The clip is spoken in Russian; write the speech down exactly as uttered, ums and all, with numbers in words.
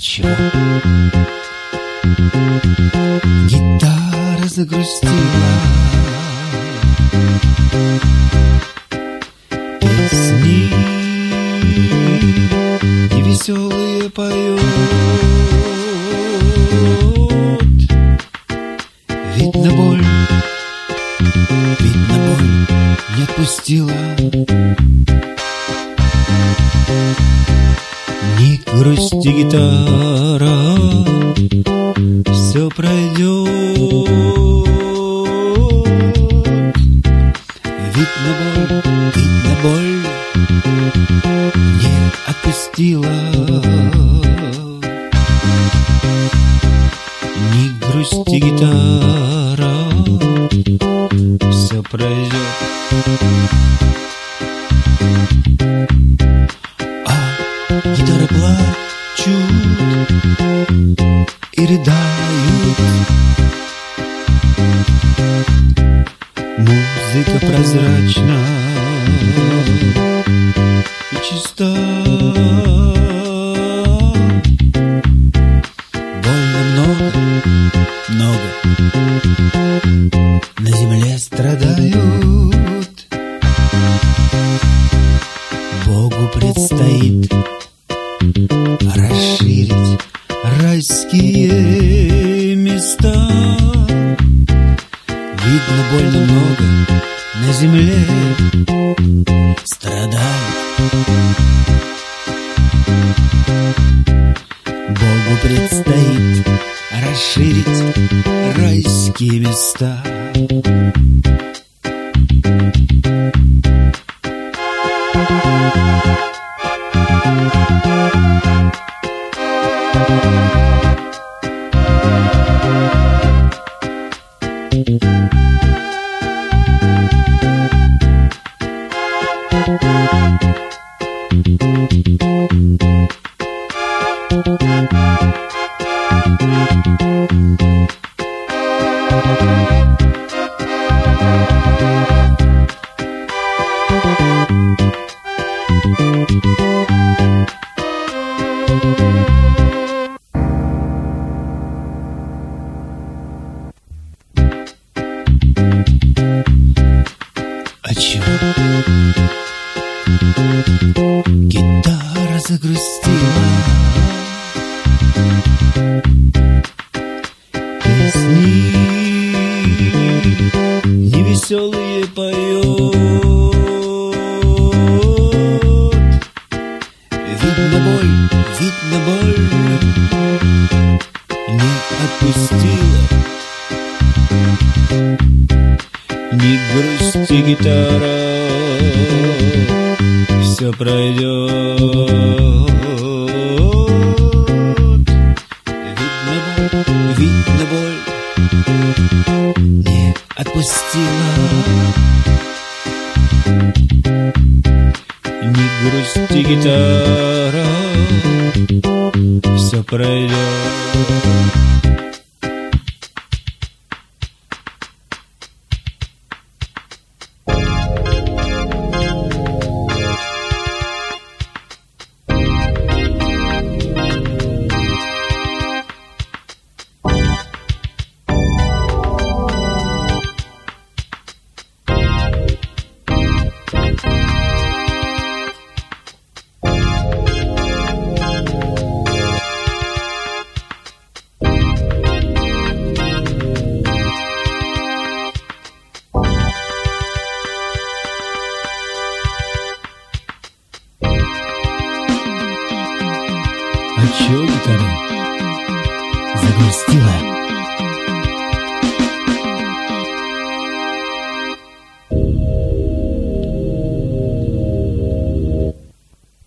чего? Гитара загрустила, песни невеселые поет. Видно, боль, видно, боль не отпустила. Не грусти, гитара, все пройдет. Видно, боль, видно, боль не отпустила. Не грусти, гитара, все пройдет. Гитары плачут и рыдают. Музыка прозрачна и чиста. Больно много, много на земле страдают. Богу предстоит расширить райские места. Видно, больно много на земле страдают. Богу предстоит расширить райские места. А чего? Гитара загрустила, песни невеселые поет. Видно, боль, видно, боль не отпустила. Не грусти, гитара, все пройдет. Видно, боль, видно, боль не отпустила. Не грусти, гитара, все пройдет. А чё гитара загрустила?